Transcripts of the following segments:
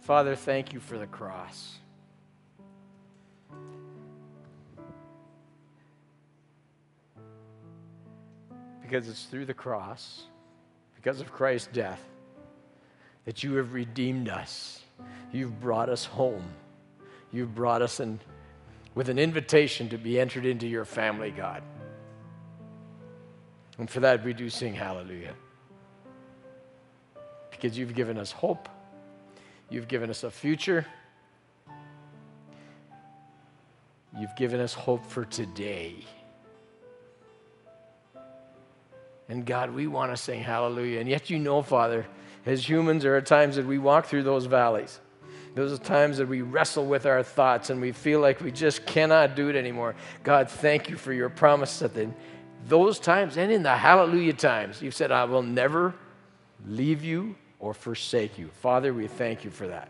Father, thank you for the cross. Because it's through the cross, because of Christ's death, that you have redeemed us. You've brought us home. You've brought us in with an invitation to be entered into your family, God. And for that, we do sing hallelujah. Because you've given us hope. You've given us a future. You've given us hope for today. And God, we want to sing hallelujah. And yet you know, Father, as humans, there are times that we walk through those valleys. Those are times that we wrestle with our thoughts and we feel like we just cannot do it anymore. God, thank you for your promise that in those times and in the hallelujah times, you've said, I will never leave you or forsake you. Father, we thank you for that.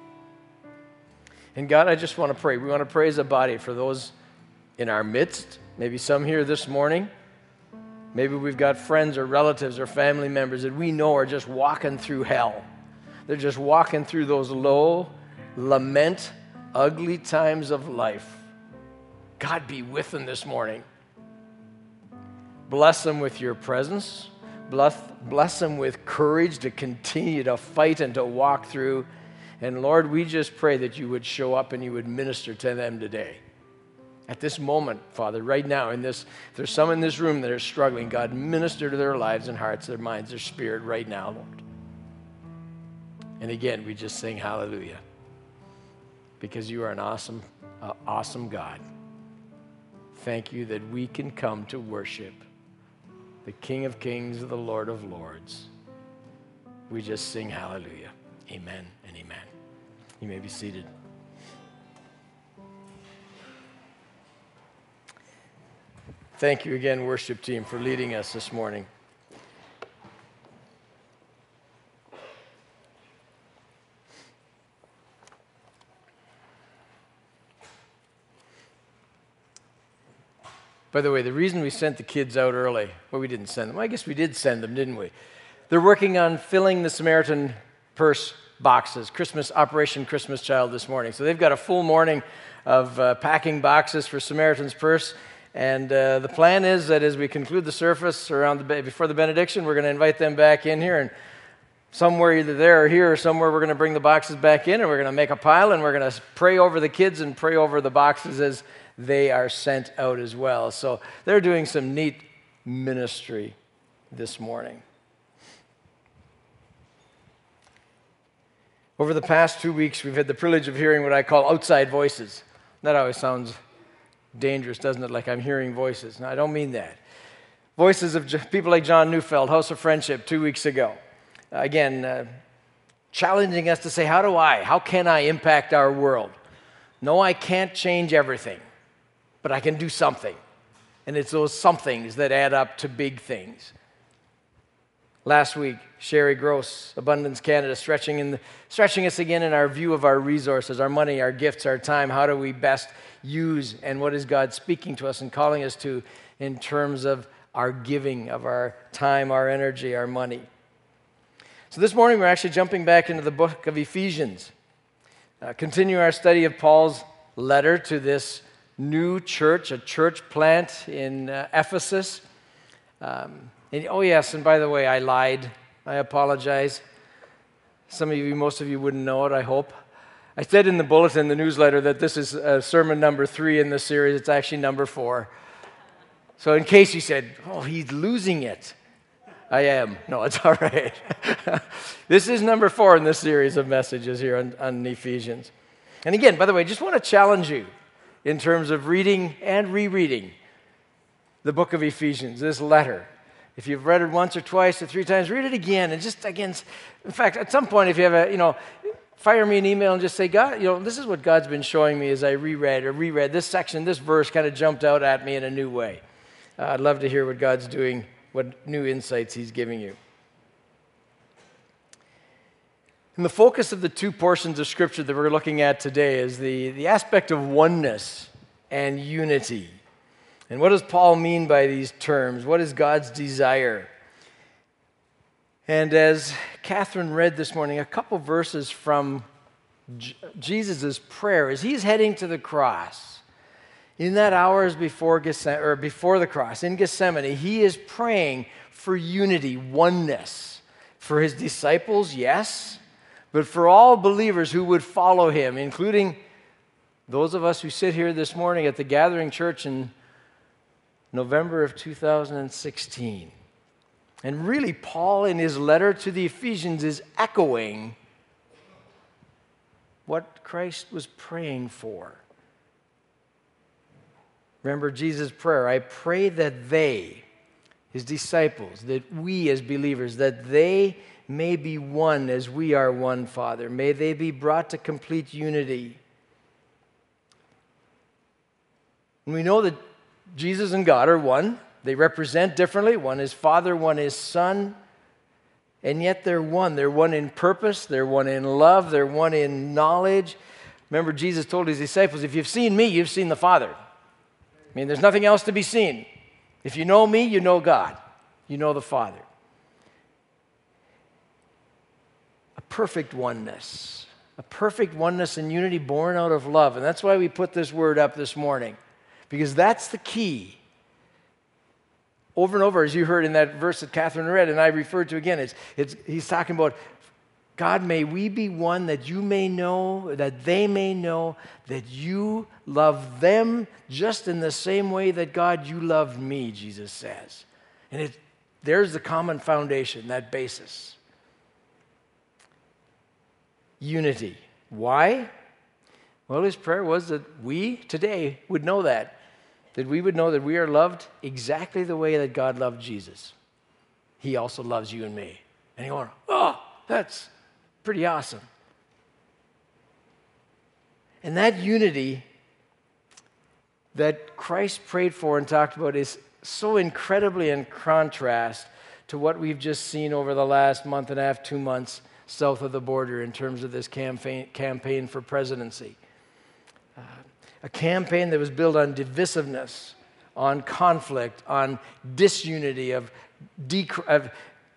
And God, I just want to pray. We want to pray as a body for those in our midst, maybe some here this morning. Maybe we've got friends or relatives or family members that we know are just walking through hell. They're just walking through those low, lament, ugly times of life. God, be with them this morning. Bless them with your presence. Bless them with courage to continue to fight and to walk through. And Lord, we just pray that you would show up and you would minister to them today. At this moment, Father, right now, if there's some in this room that are struggling, God, minister to their lives and hearts, their minds, their spirit right now, Lord. And again, we just sing hallelujah because you are an awesome, awesome God. Thank you that we can come to worship the King of Kings and the Lord of Lords. We just sing hallelujah. Amen and amen. You may be seated. Thank you again, worship team, for leading us this morning. By the way, the reason we sent the kids out early, well, we didn't send them. I guess we did send them, didn't we? They're working on filling the Samaritan Purse boxes, Operation Christmas Child this morning. So they've got a full morning of packing boxes for Samaritan's Purse. And the plan is that as we conclude the service before the benediction, we're going to invite them back in here. And somewhere either there or here or somewhere, we're going to bring the boxes back in and we're going to make a pile and we're going to pray over the kids and pray over the boxes as they are sent out as well. So they're doing some neat ministry this morning. Over the past 2 weeks, we've had the privilege of hearing what I call outside voices. That always sounds dangerous, doesn't it? Like I'm hearing voices. No, I don't mean that. Voices of people like John Neufeld, House of Friendship, 2 weeks ago. Again, challenging us to say, how can I impact our world? No, I can't change everything, but I can do something. And it's those somethings that add up to big things. Last week, Sherry Gross, Abundance Canada, stretching us again in our view of our resources, our money, our gifts, our time. How do we best use, and what is God speaking to us and calling us to in terms of our giving, of our time, our energy, our money? So this morning, we're actually jumping back into the book of Ephesians. Continue our study of Paul's letter to this new church, a church plant in Ephesus. And by the way, I lied. I apologize. Most of you wouldn't know it, I hope. I said in the bulletin, the newsletter, that this is sermon number 3 in the series. It's actually number 4. So in case you said, he's losing it, I am. No, it's all right. This is number 4 in this series of messages here on Ephesians. And again, by the way, I just want to challenge you in terms of reading and rereading the book of Ephesians, this letter. If you've read it once or twice or 3 times, read it again. And just again, in fact, at some point, if you have fire me an email and just say, God, this is what God's been showing me as I reread this section, this verse kind of jumped out at me in a new way. I'd love to hear what God's doing, what new insights he's giving you. And the focus of the 2 portions of Scripture that we're looking at today is the aspect of oneness and unity. And what does Paul mean by these terms? What is God's desire? And as Catherine read this morning, a couple verses from Jesus' prayer as he's heading to the cross. In that hours before the cross, in Gethsemane, he is praying for unity, oneness. For his disciples, yes, but for all believers who would follow him, including those of us who sit here this morning at the Gathering Church in November of 2016. And really, Paul, in his letter to the Ephesians, is echoing what Christ was praying for. Remember Jesus' prayer, I pray that they, his disciples, that we as believers, that they may be one as we are one, Father. May they be brought to complete unity. And we know that Jesus and God are one. They represent differently. One is Father, one is Son. And yet they're one. They're one in purpose. They're one in love. They're one in knowledge. Remember, Jesus told his disciples, if you've seen me, you've seen the Father. I mean, there's nothing else to be seen. If you know me, you know God. You know the Father. A perfect oneness. A perfect oneness and unity born out of love. And that's why we put this word up this morning. Because that's the key. Over and over, as you heard in that verse that Catherine read, and I referred to again, he's talking about, God, may we be one that you may know, that they may know, that you love them just in the same way that, God, you loved me, Jesus says. And there's the common foundation, that basis. Unity. Why? Well, his prayer was that we today would know that we would know that we are loved exactly the way that God loved Jesus. He also loves you and me. And you go, oh, that's pretty awesome. And that unity that Christ prayed for and talked about is so incredibly in contrast to what we've just seen over the last month and a half, 2 months south of the border in terms of this campaign for presidency. A campaign that was built on divisiveness, on conflict, on disunity, of decrediting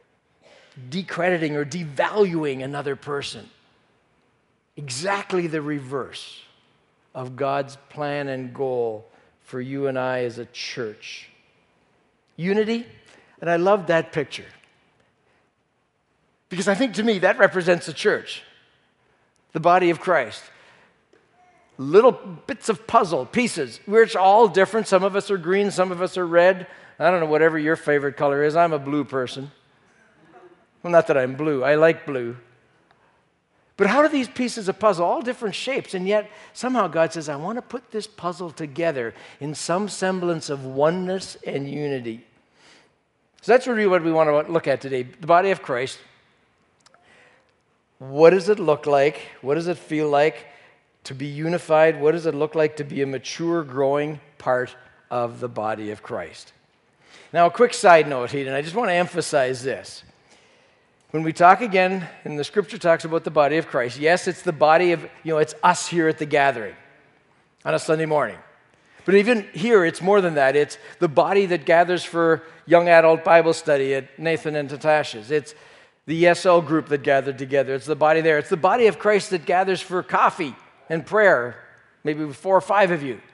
or devaluing another person. Exactly the reverse of God's plan and goal for you and I as a church. Unity, and I love that picture. Because I think to me that represents the church, the body of Christ. Little bits of puzzle pieces. We're all different. Some of us are green, some of us are red. I don't know, whatever your favorite color is. I'm a blue person. Well, not that I'm blue. I like blue. But how do these pieces of puzzle, all different shapes, and yet somehow God says, I want to put this puzzle together in some semblance of oneness and unity. So that's really what we want to look at today. The body of Christ. What does it look like? What does it feel like to be unified? What does it look like to be a mature, growing part of the body of Christ? Now, a quick side note here, and I just want to emphasize this. When we talk again, and the scripture talks about the body of Christ, yes, it's the body of, it's us here at the gathering on a Sunday morning. But even here, it's more than that. It's the body that gathers for young adult Bible study at Nathan and Natasha's. It's the ESL group that gathered together. It's the body there. It's the body of Christ that gathers for coffee and prayer, maybe with 4 or 5 of you.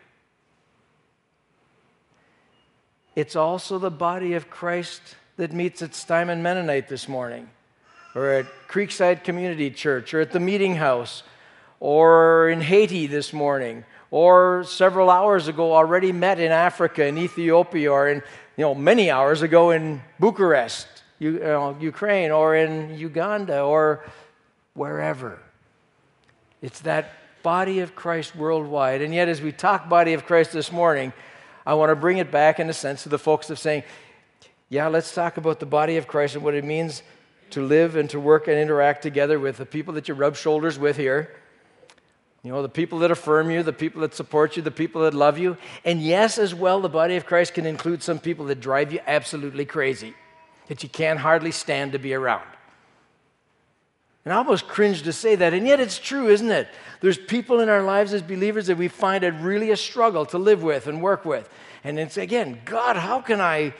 It's also the body of Christ that meets at Steinman Mennonite this morning, or at Creekside Community Church, or at the Meeting House, or in Haiti this morning, or several hours ago already met in Africa, in Ethiopia, or in, many hours ago in Bucharest, Ukraine, or in Uganda, or wherever. It's that body of Christ worldwide. And yet, as we talk body of Christ this morning, I want to bring it back, in a sense, to the folks of saying, yeah, let's talk about the body of Christ and what it means to live and to work and interact together with the people that you rub shoulders with here. The people that affirm you, the people that support you, the people that love you. And yes, as well, the body of Christ can include some people that drive you absolutely crazy, that you can't hardly stand to be around. And I almost cringe to say that, and yet it's true, isn't it? There's people in our lives as believers that we find it really a struggle to live with and work with. And it's, again, God, how can I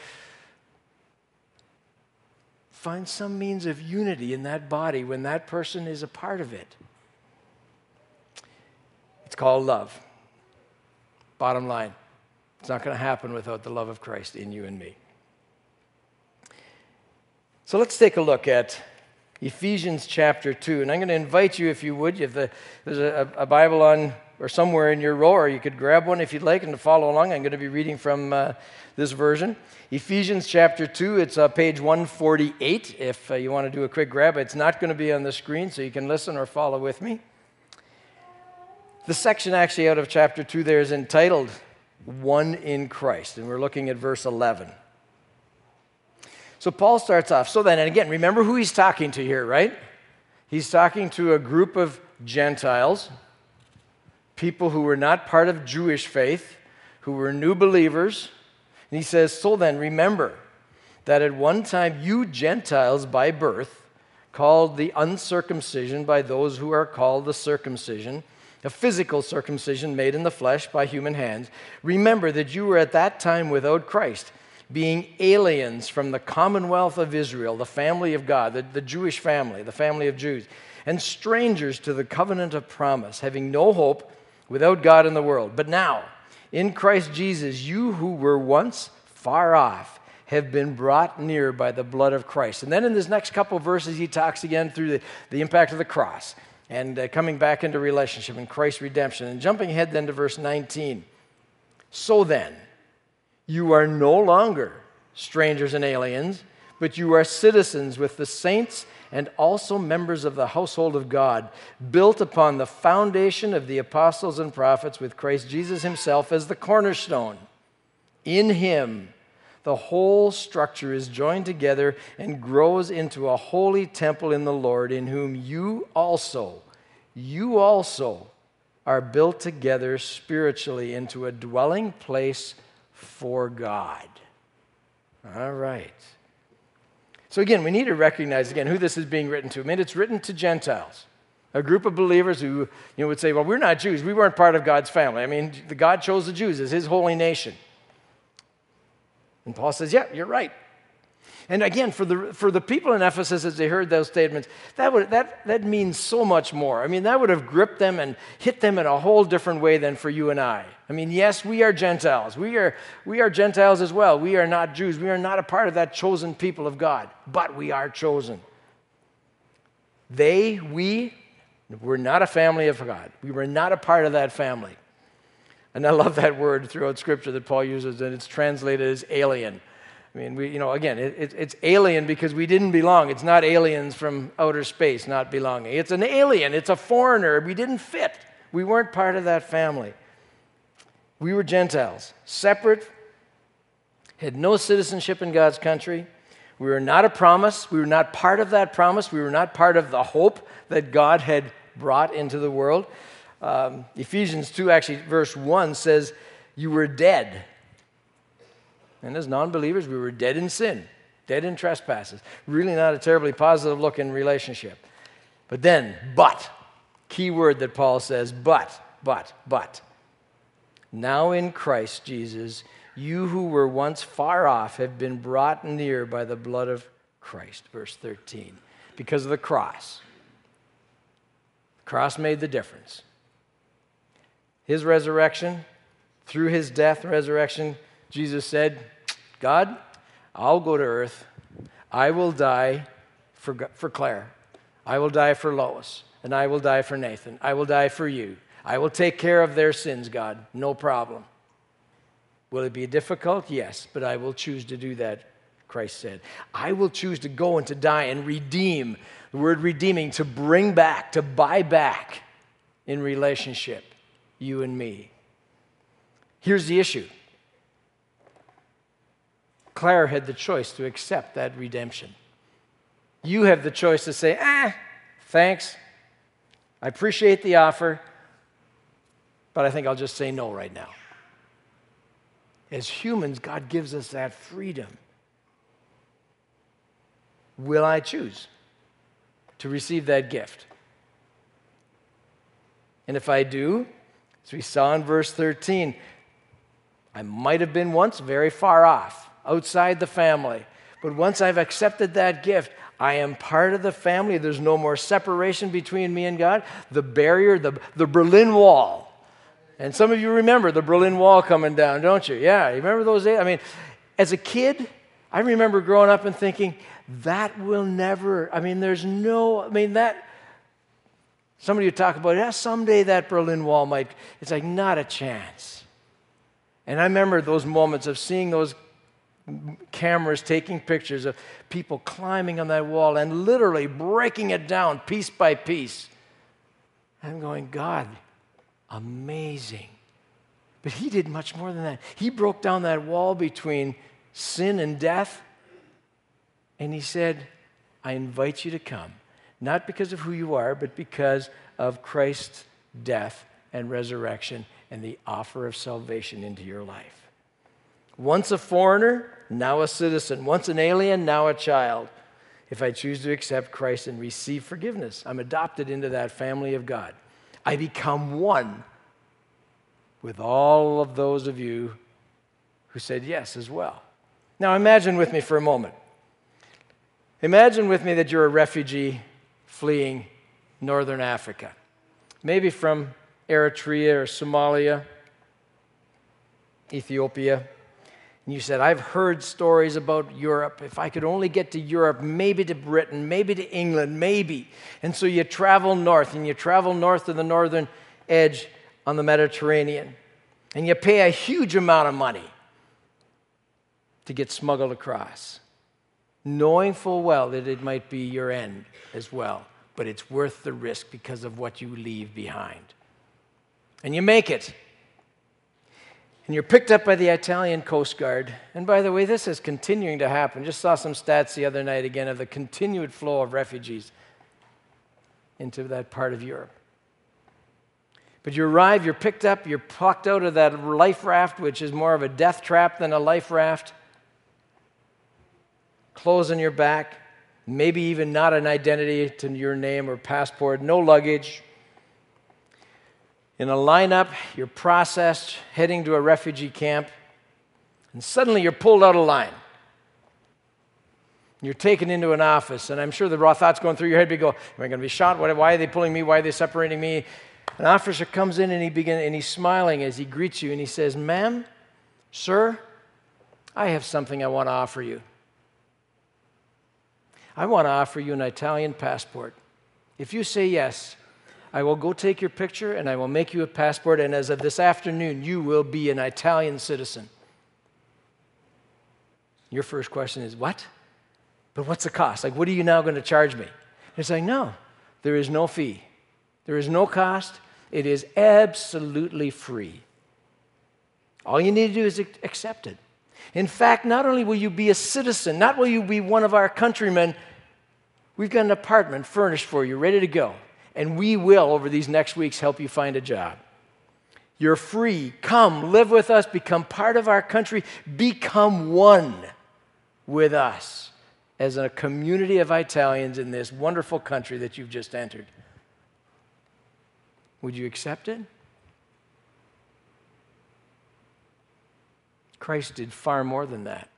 find some means of unity in that body when that person is a part of it? It's called love. Bottom line, it's not going to happen without the love of Christ in you and me. So let's take a look at Ephesians chapter 2. And I'm going to invite you, if you would, there's a Bible on or somewhere in your row, or you could grab one if you'd like and to follow along. I'm going to be reading from this version. Ephesians chapter 2, it's page 148 if you want to do a quick grab. It's not going to be on the screen, so you can listen or follow with me. The section actually out of chapter 2 there is entitled, One in Christ, and we're looking at verse 11. So Paul starts off. So then, and again, remember who he's talking to here, right? He's talking to a group of Gentiles, people who were not part of Jewish faith, who were new believers. And he says, so then, remember that at one time you Gentiles by birth, called the uncircumcision by those who are called the circumcision, a physical circumcision made in the flesh by human hands, remember that you were at that time without Christ, being aliens from the commonwealth of Israel, the family of God, the Jewish family, the family of Jews, and strangers to the covenant of promise, having no hope, without God in the world. But now, in Christ Jesus, you who were once far off have been brought near by the blood of Christ. And then in this next couple of verses, he talks again through the impact of the cross and coming back into relationship and Christ's redemption. And jumping ahead then to verse 19. So then, you are no longer strangers and aliens, but you are citizens with the saints and also members of the household of God, built upon the foundation of the apostles and prophets, with Christ Jesus himself as the cornerstone. In him, the whole structure is joined together and grows into a holy temple in the Lord, in whom you also are built together spiritually into a dwelling place for God. All right. So again, we need to recognize again who this is being written to. I mean, it's written to Gentiles, a group of believers who would say, well, we're not Jews. We weren't part of God's family. I mean, God chose the Jews as his holy nation. And Paul says, yeah, you're right. And again, for the people in Ephesus, as they heard those statements, that means so much more. I mean, that would have gripped them and hit them in a whole different way than for you and I. I mean, yes, we are Gentiles. We are Gentiles as well. We are not Jews. We are not a part of that chosen people of God, but we are chosen. We were not a family of God. We were not a part of that family. And I love that word throughout Scripture that Paul uses, and it's translated as alien. I mean, it's alien because we didn't belong. It's not aliens from outer space not belonging. It's an alien. It's a foreigner. We didn't fit. We weren't part of that family. We were Gentiles, separate, had no citizenship in God's country. We were not a promise. We were not part of that promise. We were not part of the hope that God had brought into the world. Ephesians 2, actually, verse 1 says, you were dead. And as non-believers, we were dead in sin, dead in trespasses. Really not a terribly positive look in relationship. But then, key word that Paul says, but. Now in Christ Jesus, you who were once far off have been brought near by the blood of Christ. Verse 13. Because of the cross. The cross made the difference. His resurrection, through his death and resurrection, Jesus said, God, I'll go to earth. I will die for Claire. I will die for Lois. And I will die for Nathan. I will die for you. I will take care of their sins, God. No problem. Will it be difficult? Yes, but I will choose to do that, Christ said. I will choose to go and to die and redeem. The word redeeming, to bring back, to buy back in relationship, you and me. Here's the issue. Claire had the choice to accept that redemption. You have the choice to say, thanks. I appreciate the offer, but I think I'll just say no right now. As humans, God gives us that freedom. Will I choose to receive that gift? And if I do, as we saw in verse 13, I might have been once very far off, outside the family. But once I've accepted that gift, I am part of the family. There's no more separation between me and God. The barrier, the Berlin Wall And some of you remember the Berlin Wall coming down, don't you? Yeah, you remember those days? I mean, as a kid, I remember growing up and thinking, that will never, somebody would talk about, yeah, someday that Berlin Wall might, it's like, not a chance. And I remember those moments of seeing those cameras taking pictures of people climbing on that wall and literally breaking it down piece by piece. I'm going, God, amazing. But he did much more than that. He broke down that wall between sin and death, and he said, I invite you to come, not because of who you are, but because of Christ's death and resurrection and the offer of salvation into your life. Once a foreigner, now a citizen. Once an alien, now a child. If I choose to accept Christ and receive forgiveness, I'm adopted into that family of God. I become one with all of those of you who said yes as well. Now imagine with me for a moment. Imagine with me that you're a refugee fleeing northern Africa, maybe from Eritrea or Somalia, Ethiopia. And you said, I've heard stories about Europe. If I could only get to Europe, maybe to Britain, maybe to England, maybe. And so you travel north, and you travel north to the northern edge on the Mediterranean. And you pay a huge amount of money to get smuggled across, knowing full well that it might be your end as well. But it's worth the risk because of what you leave behind. And you make it. And you're picked up by the Italian Coast Guard. And by the way, this is continuing to happen. Just saw some stats the other night again of the continued flow of refugees into that part of Europe. But you arrive, you're picked up, you're plucked out of that life raft, which is more of a death trap than a life raft. Clothes on your back, maybe even not an identity to your name or passport, no luggage. In a lineup, you're processed, heading to a refugee camp, and suddenly you're pulled out of line. You're taken into an office, and I'm sure the raw thoughts going through your head, you go, am I going to be shot? Why are they pulling me? Why are they separating me? An officer comes in, and he's smiling as he greets you, and he says, ma'am, sir, I have something I want to offer you. I want to offer you an Italian passport. If you say yes, I will go take your picture and I will make you a passport, and as of this afternoon, you will be an Italian citizen. Your first question is, what? But what's the cost? Like, what are you now going to charge me? It's like, no, there is no fee. There is no cost. It is absolutely free. All you need to do is accept it. In fact, not only will you be a citizen, not will you be one of our countrymen, we've got an apartment furnished for you, ready to go. And we will, over these next weeks, help you find a job. You're free. Come, live with us, become part of our country, become one with us as a community of Italians in this wonderful country that you've just entered. Would you accept it? Christ did far more than that.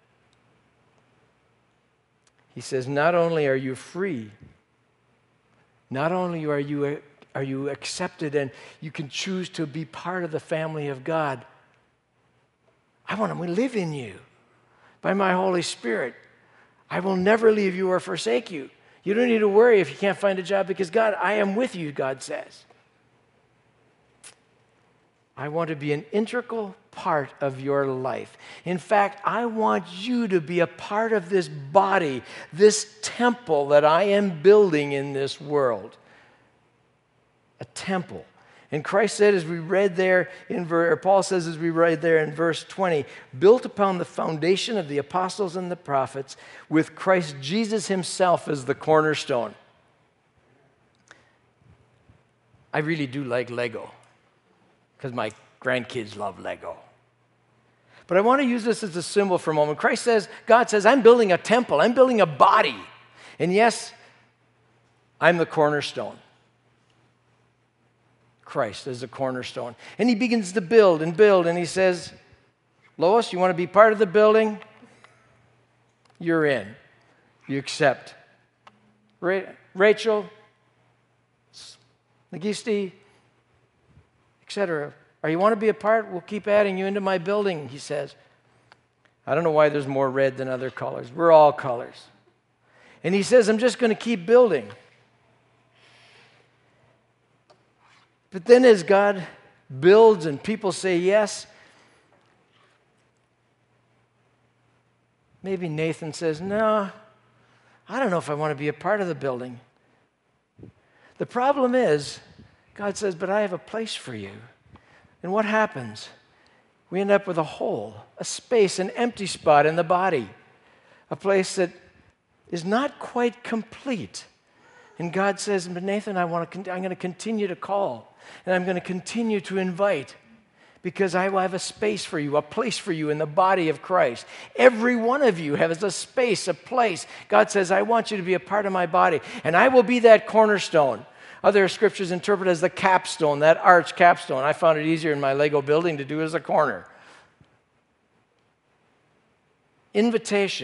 He says, not only are you free, not only are you accepted and you can choose to be part of the family of God, I want to live in you by my Holy Spirit. I will never leave you or forsake you. You don't need to worry if you can't find a job because God, I am with you, God says. I want to be an integral part of your life. In fact, I want you to be a part of this body, this temple that I am building in this world. A temple. And Christ said, as we read there or Paul says, as we read there in verse 20, built upon the foundation of the apostles and the prophets, with Christ Jesus himself as the cornerstone. I really do like Lego, because my grandkids love Lego. But I want to use this as a symbol for a moment. Christ says, God says, I'm building a temple. I'm building a body. And yes, I'm the cornerstone. Christ is the cornerstone. And he begins to build, and he says, Lois, you want to be part of the building? You're in. You accept. Rachel, Nagisti, etc. Or you want to be a part? We'll keep adding you into my building, he says. I don't know why there's more red than other colors. We're all colors. And he says, I'm just going to keep building. But then as God builds and people say yes, maybe Nathan says, no, I don't know if I want to be a part of the building. The problem is, God says, but I have a place for you. And what happens? We end up with a hole, a space, an empty spot in the body, a place that is not quite complete. And God says, but Nathan, I'm going to continue to call, and I'm going to continue to invite, because I will have a space for you, a place for you in the body of Christ. Every one of you has a space, a place. God says, I want you to be a part of my body, and I will be that cornerstone. Other scriptures interpret it as the capstone, that arch capstone. I found it easier in my Lego building to do as a corner. Invitation.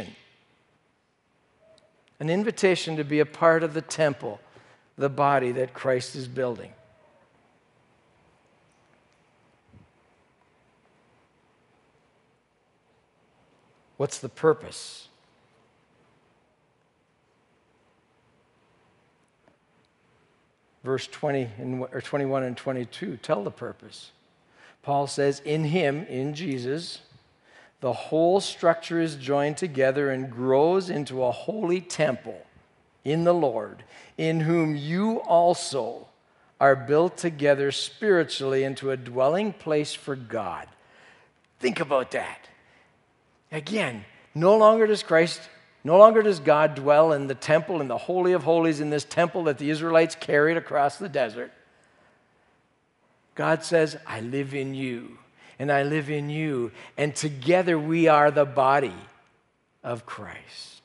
An invitation to be a part of the temple, the body that Christ is building. What's the purpose? Verse 21 and 22 tell the purpose. Paul says, in him, in Jesus, the whole structure is joined together and grows into a holy temple in the Lord, in whom you also are built together spiritually into a dwelling place for God. Think about that. Again, no longer does God dwell in the temple, in the Holy of Holies, in this temple that the Israelites carried across the desert. God says, I live in you, and I live in you, and together we are the body of Christ.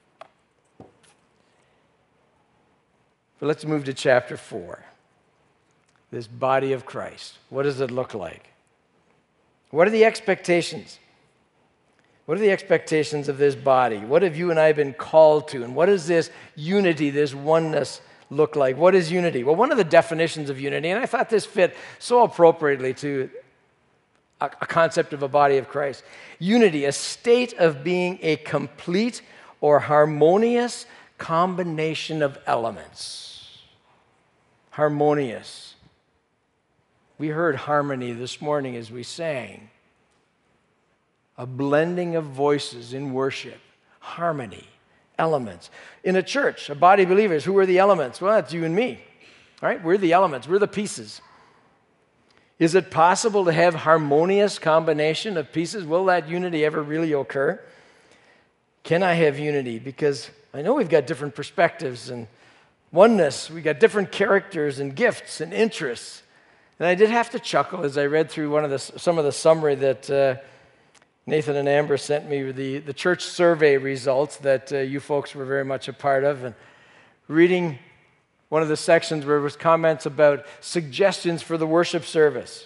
But let's move to chapter 4. This body of Christ. What does it look like? What are the expectations? What are the expectations of this body? What have you and I been called to? And what does this unity, this oneness look like? What is unity? Well, one of the definitions of unity, and I thought this fit so appropriately to a concept of a body of Christ. Unity, a state of being a complete or harmonious combination of elements. Harmonious. We heard harmony this morning as we sang. A blending of voices in worship, harmony, elements. In a church, a body of believers, who are the elements? Well, that's you and me, right? We're the elements, we're the pieces. Is it possible to have harmonious combination of pieces? Will that unity ever really occur? Can I have unity? Because I know we've got different perspectives and oneness. We've got different characters and gifts and interests. And I did have to chuckle as I read through some of the summary that Nathan and Amber sent me, the church survey results that you folks were very much a part of, and reading one of the sections where there was comments about suggestions for the worship service.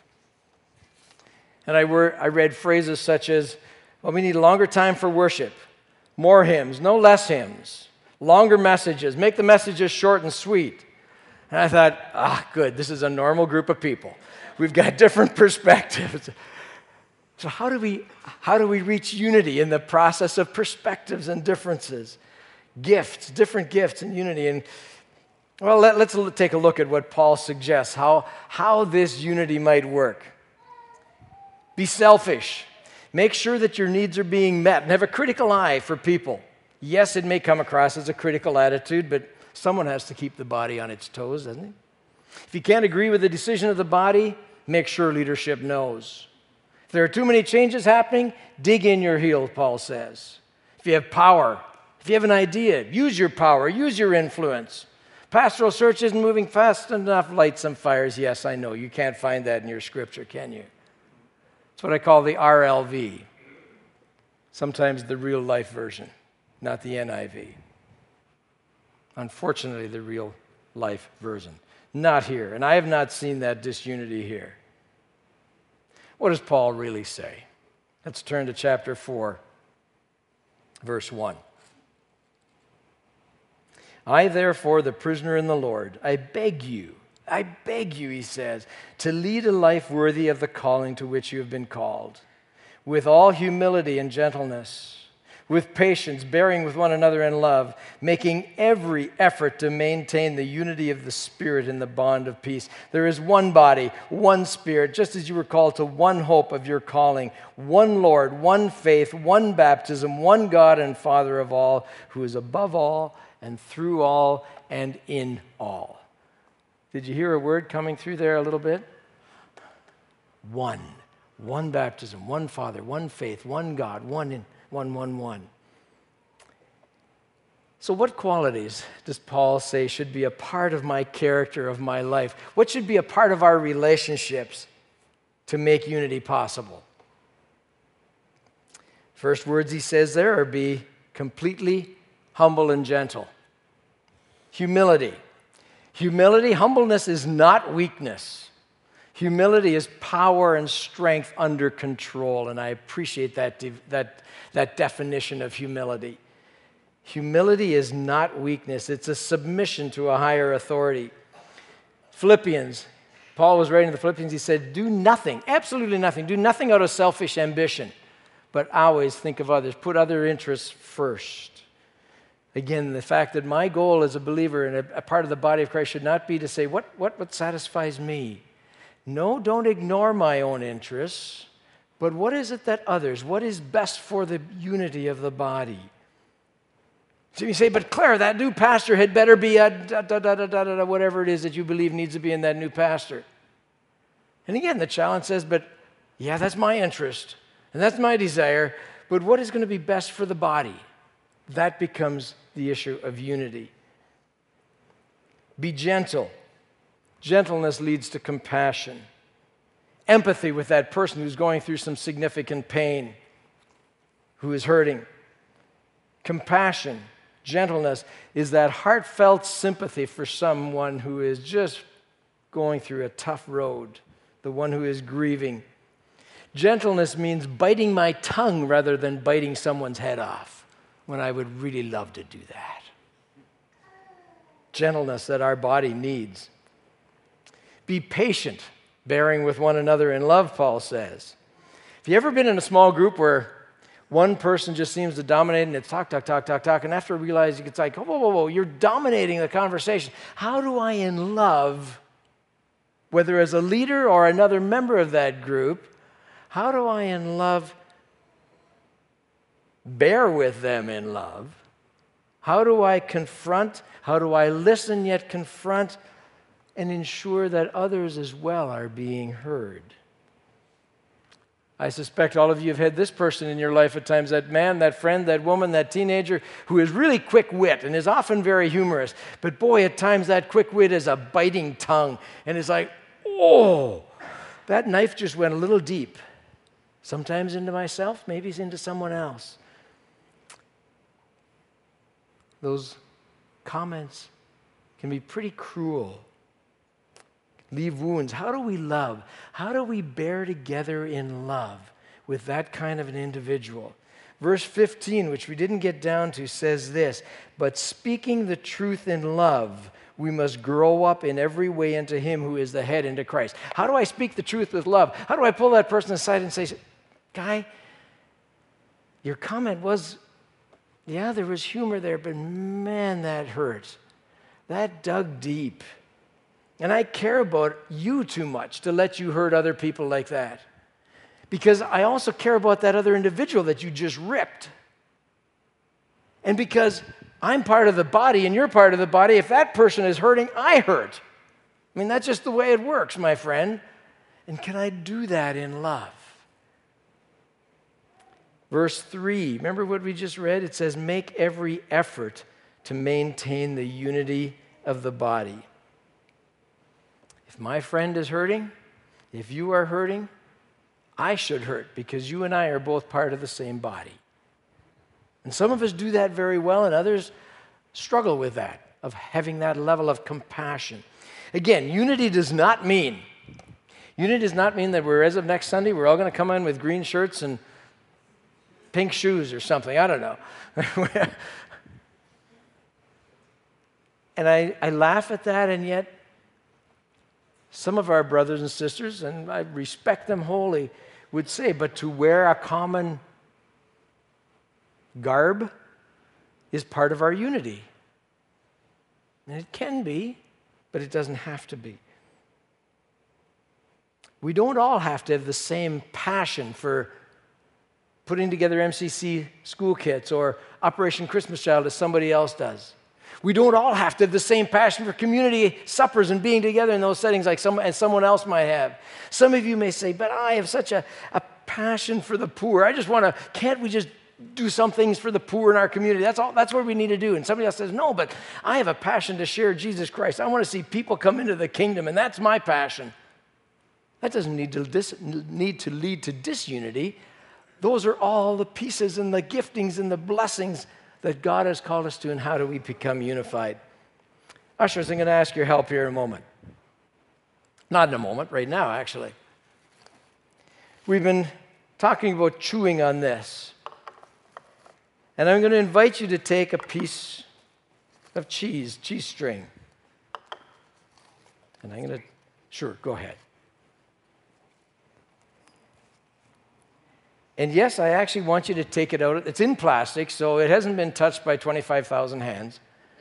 And I read phrases such as, well, we need a longer time for worship, more hymns, no less hymns, longer messages, make the messages short and sweet. And I thought, good, this is a normal group of people. We've got different perspectives. So how do we reach unity in the process of perspectives and differences? Gifts, different gifts and unity. And well, let's take a look at what Paul suggests, how this unity might work. Be selfish. Make sure that your needs are being met and have a critical eye for people. Yes, it may come across as a critical attitude, but someone has to keep the body on its toes, doesn't he? If you can't agree with the decision of the body, make sure leadership knows. If there are too many changes happening, dig in your heels, Paul says. If you have power, if you have an idea, use your power, use your influence. Pastoral search isn't moving fast enough, light some fires. Yes, I know. You can't find that in your scripture, can you? It's what I call the RLV. Sometimes the real life version, not the NIV. Unfortunately, the real life version. Not here. And I have not seen that disunity here. What does Paul really say? Let's turn to chapter 4, verse 1. I, therefore, the prisoner in the Lord, I beg you, I beg you, he says, to lead a life worthy of the calling to which you have been called, with all humility and gentleness, with patience, bearing with one another in love, making every effort to maintain the unity of the Spirit in the bond of peace. There is one body, one Spirit, just as you were called to one hope of your calling, one Lord, one faith, one baptism, one God and Father of all, who is above all and through all and in all. Did you hear a word coming through there a little bit? One. One baptism, one Father, one faith, one God, one. So what qualities does Paul say should be a part of my character, of my life? What should be a part of our relationships to make unity possible? First words he says there are be completely humble and gentle. Humility. Humbleness is not weakness. Humility is power and strength under control, and I appreciate that definition of humility. Humility is not weakness. It's a submission to a higher authority. Philippians, Paul was writing to the Philippians, he said, do nothing, absolutely nothing. Do nothing out of selfish ambition, but always think of others. Put other interests first. Again, the fact that my goal as a believer and a part of the body of Christ should not be to say, what satisfies me? No, don't ignore my own interests, but what is it that others, what is best for the unity of the body? So you say, but Claire, that new pastor had better be a whatever it is that you believe needs to be in that new pastor. And again, the challenge says, but yeah, that's my interest, and that's my desire, but what is going to be best for the body? That becomes the issue of unity. Be gentle. Gentleness leads to compassion. Empathy with that person who's going through some significant pain, who is hurting. Compassion, gentleness, is that heartfelt sympathy for someone who is just going through a tough road, the one who is grieving. Gentleness means biting my tongue rather than biting someone's head off, when I would really love to do that. Gentleness that our body needs. Be patient, bearing with one another in love, Paul says. Have you ever been in a small group where one person just seems to dominate and it's talk, and after I realize it's like, whoa, you're dominating the conversation. How do I in love, whether as a leader or another member of that group, how do I in love bear with them in love? How do I confront? How do I listen yet confront and ensure that others as well are being heard? I suspect all of you have had this person in your life at times, that man, that friend, that woman, that teenager who is really quick wit and is often very humorous. But boy, at times that quick wit is a biting tongue and it's like, oh, that knife just went a little deep. Sometimes into myself, maybe it's into someone else. Those comments can be pretty cruel. Leave wounds. How do we love? How do we bear together in love with that kind of an individual? Verse 15, which we didn't get down to, says this, but speaking the truth in love, we must grow up in every way into him who is the head, into Christ. How do I speak the truth with love? How do I pull that person aside and say, guy, your comment was, yeah, there was humor there, but man, that hurt. That dug deep. And I care about you too much to let you hurt other people like that. Because I also care about that other individual that you just ripped. And because I'm part of the body and you're part of the body, if that person is hurting, I hurt. I mean, that's just the way it works, my friend. And can I do that in love? Verse 3, remember what we just read? It says, make every effort to maintain the unity of the body. If my friend is hurting, if you are hurting, I should hurt because you and I are both part of the same body. And some of us do that very well and others struggle with that, of having that level of compassion. Again, unity does not mean that we're, as of next Sunday, we're all going to come in with green shirts and pink shoes or something. I don't know. And I laugh at that, and yet some of our brothers and sisters, and I respect them wholly, would say, but to wear a common garb is part of our unity. And it can be, but it doesn't have to be. We don't all have to have the same passion for putting together MCC school kits or Operation Christmas Child as somebody else does. We don't all have to have the same passion for community suppers and being together in those settings like someone else might have. Some of you may say, but I have such a passion for the poor. I just want to, can't we just do some things for the poor in our community? That's what we need to do. And somebody else says, no, but I have a passion to share Jesus Christ. I want to see people come into the kingdom, and that's my passion. That doesn't need to lead to disunity. Those are all the pieces and the giftings and the blessings that God has called us to, and how do we become unified? Ushers, I'm going to ask your help here in a moment. Not in a moment, right now, actually. We've been talking about chewing on this. And I'm going to invite you to take a piece of cheese string. And I'm going to, sure, go ahead. And yes, I actually want you to take it out. It's in plastic, so it hasn't been touched by 25,000 hands.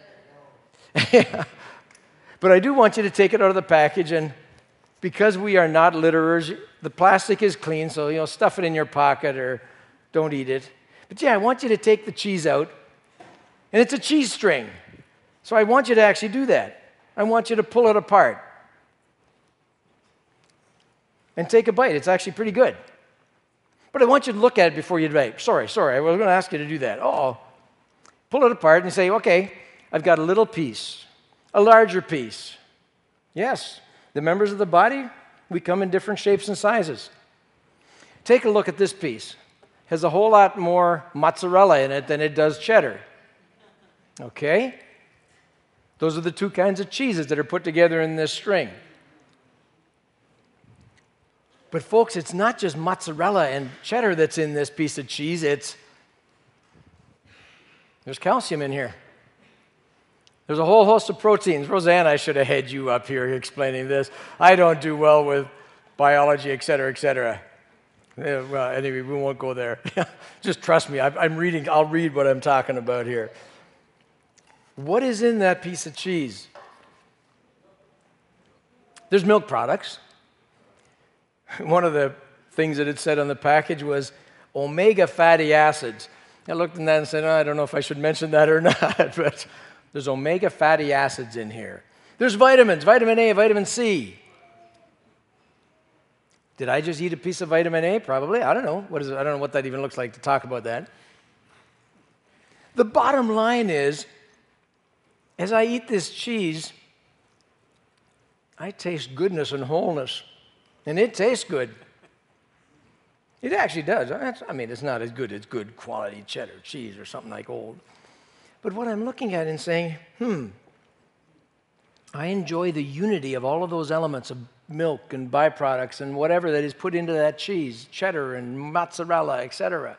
But I do want you to take it out of the package, and because we are not litterers, the plastic is clean, so stuff it in your pocket or don't eat it. But yeah, I want you to take the cheese out, and it's a cheese string. So I want you to actually do that. I want you to pull it apart and take a bite. It's actually pretty good. But I want you to look at it before you bite. Sorry, I was going to ask you to do that. Pull it apart and say, okay, I've got a little piece, a larger piece. Yes, the members of the body, we come in different shapes and sizes. Take a look at this piece. It has a whole lot more mozzarella in it than it does cheddar. Okay? Those are the two kinds of cheeses that are put together in this string. But folks, it's not just mozzarella and cheddar that's in this piece of cheese. There's calcium in here. There's a whole host of proteins. Roseanne, I should have had you up here explaining this. I don't do well with biology, et cetera, et cetera. Well, anyway, we won't go there. Just trust me. I'm reading. I'll read what I'm talking about here. What is in that piece of cheese? There's milk products. One of the things that it said on the package was omega fatty acids. I looked at that and said, I don't know if I should mention that or not, but there's omega fatty acids in here. There's vitamins, vitamin A, vitamin C. Did I just eat a piece of vitamin A? Probably. I don't know. What is it? I don't know what that even looks like to talk about that. The bottom line is, as I eat this cheese, I taste goodness and wholeness. And it tastes good. It actually does. It's not as good as good quality cheddar cheese or something like old. But what I'm looking at and saying, I enjoy the unity of all of those elements of milk and byproducts and whatever that is put into that cheese, cheddar and mozzarella, etc.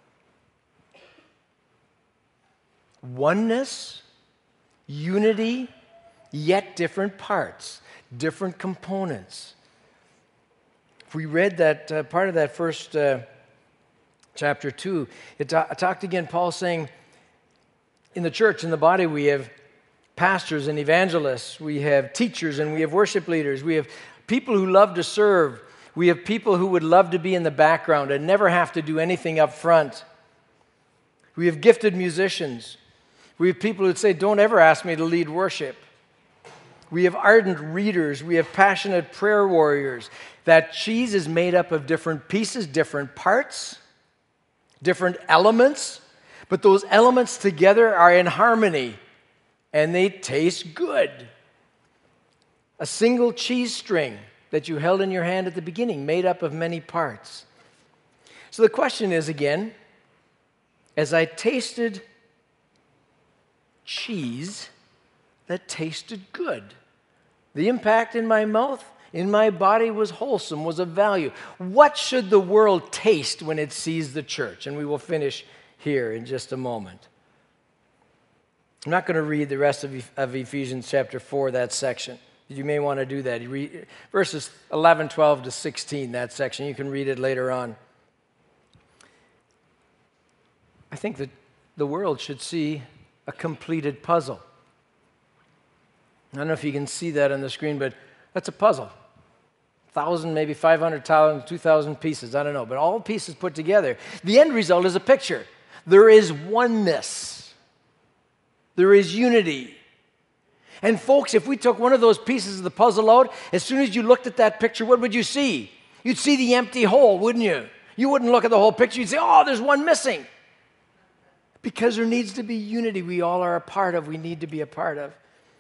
Oneness, unity, yet different parts, different components. If we read that part of that first chapter 2, it talked again, Paul saying, in the church, in the body, we have pastors and evangelists, we have teachers and we have worship leaders, we have people who love to serve, we have people who would love to be in the background and never have to do anything up front. We have gifted musicians. We have people who say, don't ever ask me to lead worship. We have ardent readers. We have passionate prayer warriors. That cheese is made up of different pieces, different parts, different elements, but those elements together are in harmony, and they taste good. A single cheese string that you held in your hand at the beginning, made up of many parts. So the question is again, as I tasted cheese that tasted good, the impact in my mouth, in my body was wholesome, was of value. What should the world taste when it sees the church? And we will finish here in just a moment. I'm not going to read the rest of Ephesians chapter 4, that section. You may want to do that. You read verses 11, 12 to 16, that section. You can read it later on. I think that the world should see a completed puzzle. I don't know if you can see that on the screen, but that's a puzzle. 1,000, maybe 500,000, 2,000 pieces, I don't know. But all pieces put together. The end result is a picture. There is oneness. There is unity. And folks, if we took one of those pieces of the puzzle out, as soon as you looked at that picture, what would you see? You'd see the empty hole, wouldn't you? You wouldn't look at the whole picture. You'd say, oh, there's one missing. Because there needs to be unity we all are a part of, we need to be a part of.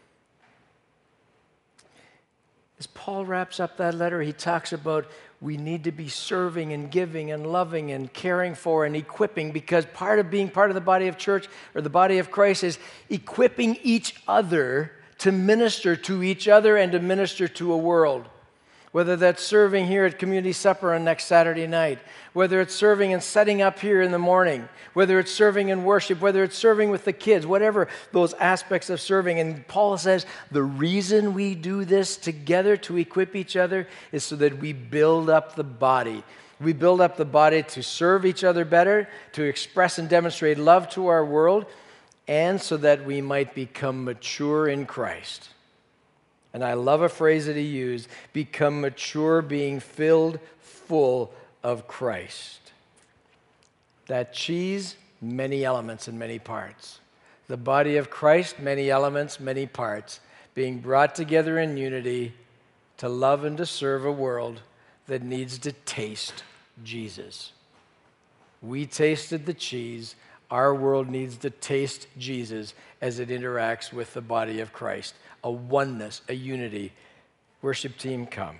As Paul wraps up that letter, he talks about we need to be serving and giving and loving and caring for and equipping, because part of being part of the body of church or the body of Christ is equipping each other to minister to each other and to minister to a world. Whether that's serving here at Community Supper on next Saturday night, whether it's serving and setting up here in the morning, whether it's serving in worship, whether it's serving with the kids, whatever those aspects of serving. And Paul says the reason we do this together to equip each other is so that we build up the body. We build up the body to serve each other better, to express and demonstrate love to our world, and so that we might become mature in Christ. And I love a phrase that he used, become mature, being filled full of Christ. That cheese, many elements and many parts. The body of Christ, many elements, many parts, being brought together in unity to love and to serve a world that needs to taste Jesus. We tasted the cheese. Our world needs to taste Jesus as it interacts with the body of Christ. A oneness, a unity. Worship team, come.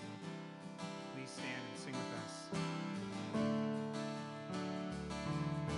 Please stand and sing with us.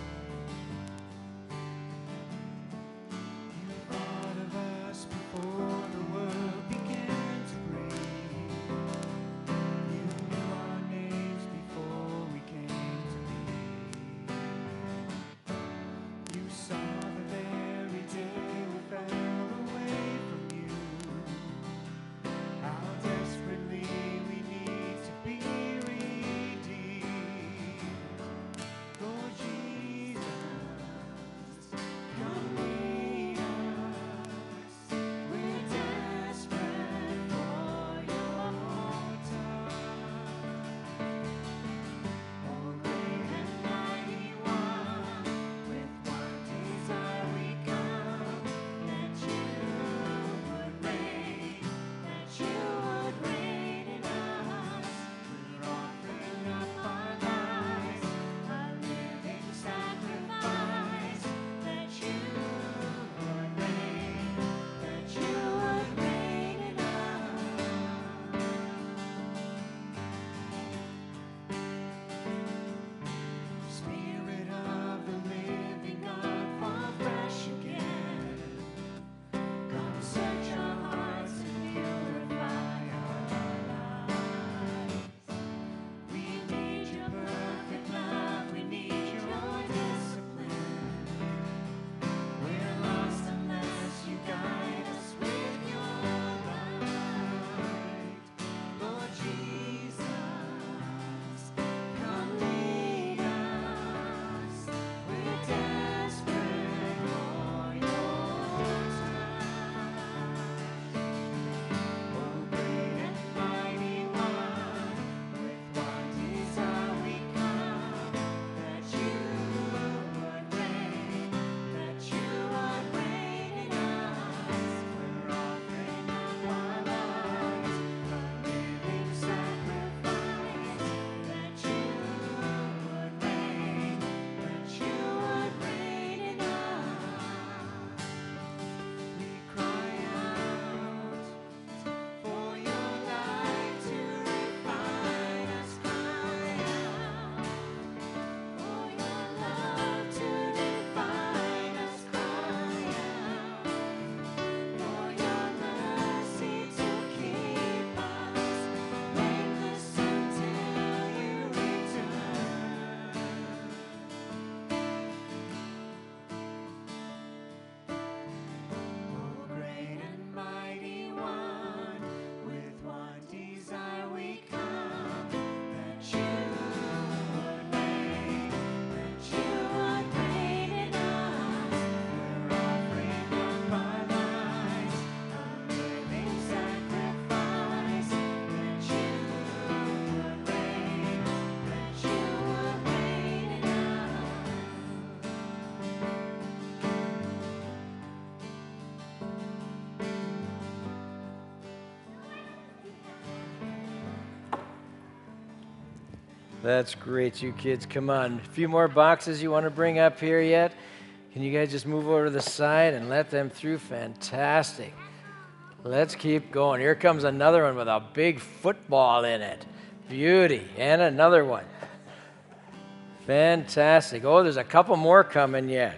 That's great, you kids. Come on. A few more boxes you want to bring up here yet? Can you guys just move over to the side and let them through? Fantastic. Let's keep going. Here comes another one with a big football in it. Beauty. And another one. Fantastic. Oh, there's a couple more coming yet.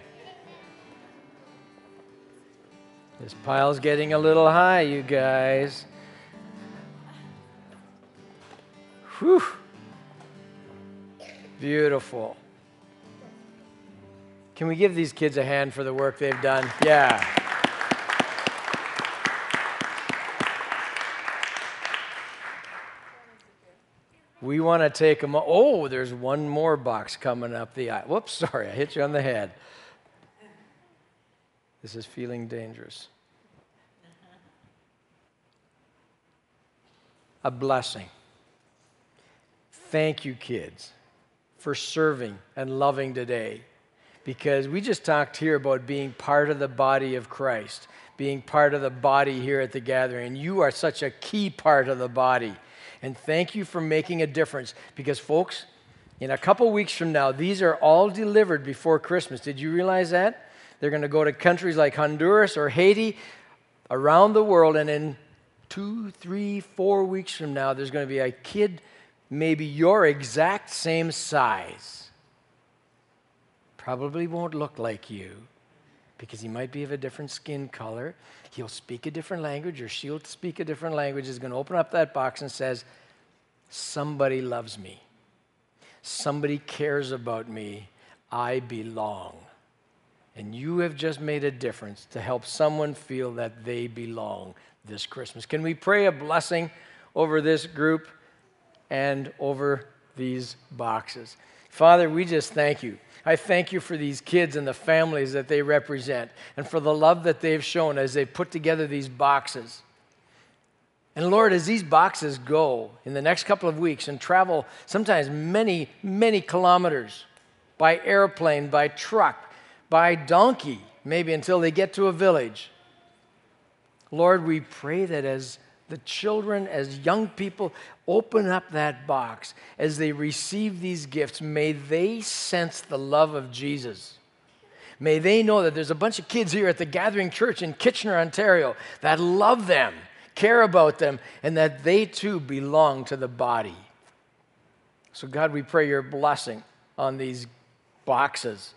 This pile's getting a little high, you guys. Whew. Beautiful. Can we give these kids a hand for the work they've done? Yeah. We want to take them. Oh, there's one more box coming up the aisle. Whoops, sorry, I hit you on the head. This is feeling dangerous. A blessing. Thank you, kids, for serving and loving today. Because we just talked here about being part of the body of Christ, being part of the body here at the gathering. And you are such a key part of the body. And thank you for making a difference. Because, folks, in a couple weeks from now, these are all delivered before Christmas. Did you realize that? They're going to go to countries like Honduras or Haiti around the world. And in 2, 3, 4 weeks from now, there's going to be a kid maybe your exact same size. Probably won't look like you because he might be of a different skin color. He'll speak a different language or she'll speak a different language. Is going to open up that box and says, somebody loves me. Somebody cares about me. I belong. And you have just made a difference to help someone feel that they belong this Christmas. Can we pray a blessing over this group and over these boxes? Father, we just thank you. I thank you for these kids and the families that they represent and for the love that they've shown as they put together these boxes. And Lord, as these boxes go in the next couple of weeks and travel sometimes many, many kilometers by airplane, by truck, by donkey, maybe until they get to a village, Lord, we pray that as the children, as young people, open up that box, as they receive these gifts, may they sense the love of Jesus. May they know that there's a bunch of kids here at the Gathering Church in Kitchener, Ontario, that love them, care about them, and that they too belong to the body. So God, we pray your blessing on these boxes,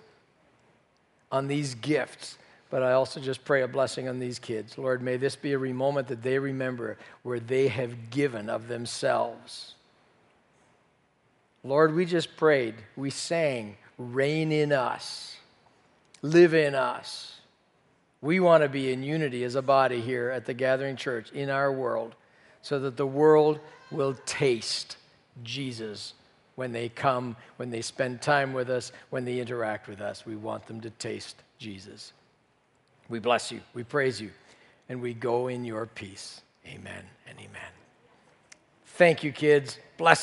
on these gifts. But I also just pray a blessing on these kids. Lord, may this be a moment that they remember where they have given of themselves. Lord, we just prayed, we sang, reign in us, live in us. We want to be in unity as a body here at the Gathering Church in our world so that the world will taste Jesus when they come, when they spend time with us, when they interact with us. We want them to taste Jesus. We bless you, we praise you, and we go in your peace. Amen and amen. Thank you, kids. Bless